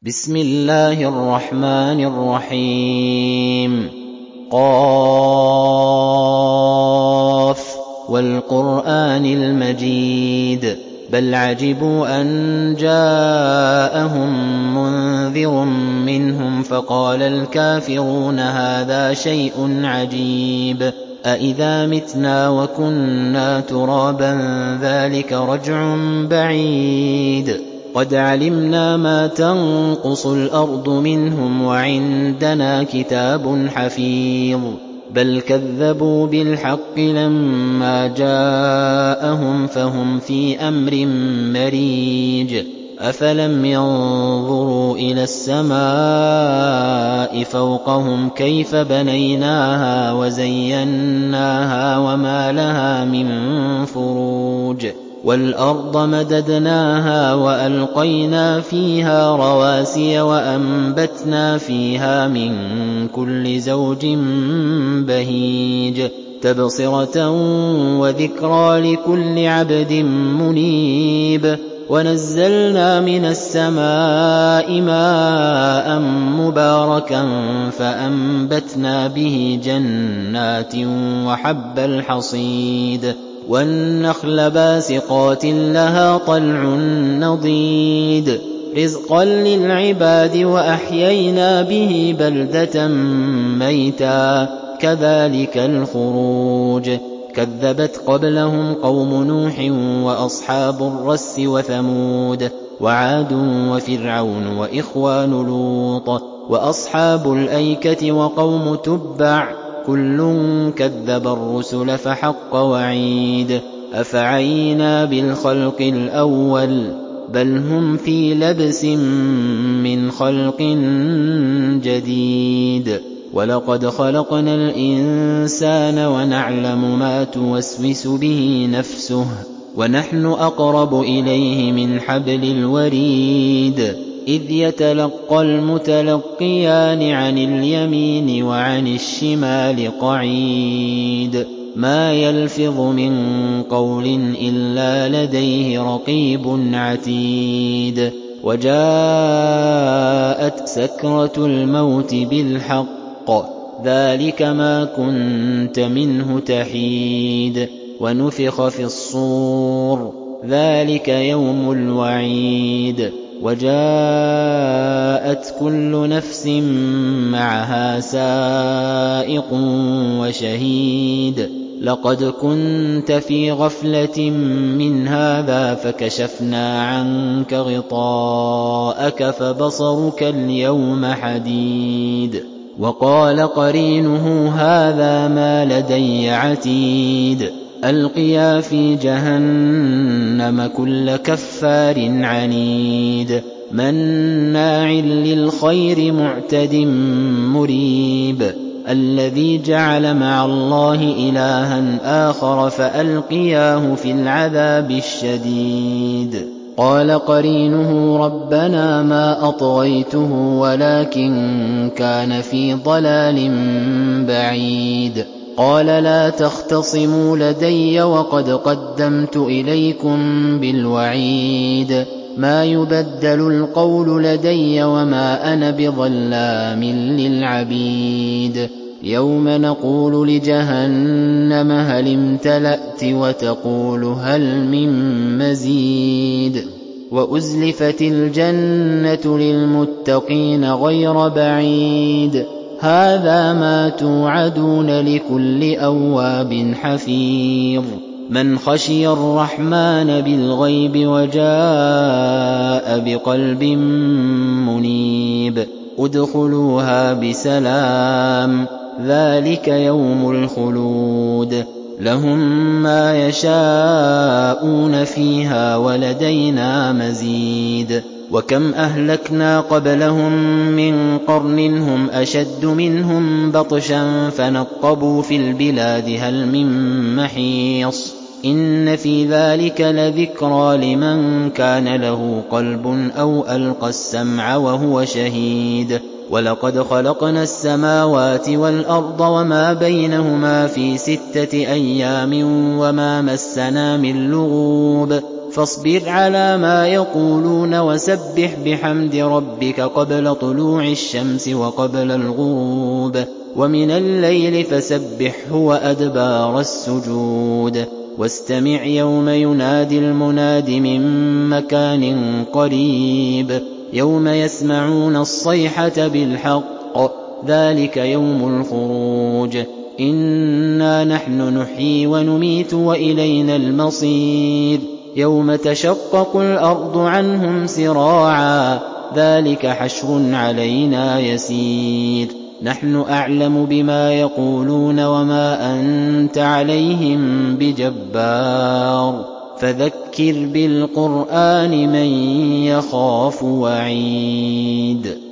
بسم الله الرحمن الرحيم قاف والقرآن المجيد بل عجبوا أن جاءهم منذر منهم فقال الكافرون هذا شيء عجيب أإذا متنا وكنا ترابا ذلك رجع بعيد قد علمنا ما تنقص الأرض منهم وعندنا كتاب حفيظ بل كذبوا بالحق لما جاءهم فهم في أمر مريج أفلم ينظروا إلى السماء فوقهم كيف بنيناها وزيناها وما لها من فروج والأرض مددناها وألقينا فيها رواسي وأنبتنا فيها من كل زوج بهيج تبصرة وذكرى لكل عبد منيب ونزلنا من السماء ماء مباركا فأنبتنا به جنات وحب الحصيد والنخل باسقات لها طلع نضيد رزقا للعباد وأحيينا به بلدة ميتا كذلك الخروج كذبت قبلهم قوم نوح وأصحاب الرس وثمود وعاد وفرعون وإخوان لوط وأصحاب الأيكة وقوم تبع كل كذب الرسل فحق وعيد أفعينا بالخلق الأول بل هم في لبس من خلق جديد ولقد خلقنا الإنسان ونعلم ما توسوس به نفسه ونحن أقرب إليه من حبل الوريد إذ يتلقى المتلقيان عن اليمين وعن الشمال قعيد ما يلفظ من قول إلا لديه رقيب عتيد وجاءت سكرة الموت بالحق ذلك ما كنت منه تحيد ونفخ في الصور ذلك يوم الوعيد وجاءت كل نفس معها سائق وشهيد لقد كنت في غفلة من هذا فكشفنا عنك غطاءك فبصرك اليوم حديد وقال قرينه هذا ما لدي عتيد ألقيا في جهنم كل كفار عنيد مناع للخير معتد مريب الذي جعل مع الله إلها آخر فألقياه في العذاب الشديد قال قرينه ربنا ما أطغيته ولكن كان في ضلال بعيد قال لا تختصموا لدي وقد قدمت إليكم بالوعيد ما يبدل القول لدي وما أنا بظلام للعبيد يوم نقول لجهنم هل امتلأت وتقول هل من مزيد وأزلفت الجنة للمتقين غير بعيد هذا ما توعدون لكل أواب حفيظ من خشي الرحمن بالغيب وجاء بقلب منيب ادخلوها بسلام ذلك يوم الخلود لهم ما يشاءون فيها ولدينا مزيد وكم أهلكنا قبلهم من قرن هم أشد منهم بطشا فنقبوا في البلاد هل من محيص إن في ذلك لذكرى لمن كان له قلب أو ألقى السمع وهو شهيد ولقد خلقنا السماوات والأرض وما بينهما في 6 أيام وما مسنا من لغوب فاصبر على ما يقولون وسبح بحمد ربك قبل طلوع الشمس وقبل الغروب ومن الليل فسبحه وأدبار السجود واستمع يوم ينادي المناد من مكان قريب يوم يسمعون الصيحة بالحق ذلك يوم الخروج إنا نحن نحيي ونميت وإلينا المصير يوم تشقق الأرض عنهم سراعا ذلك حشر علينا يسير نحن أعلم بما يقولون وما أنت عليهم بجبار فذكر بالقرآن من يخاف وعيد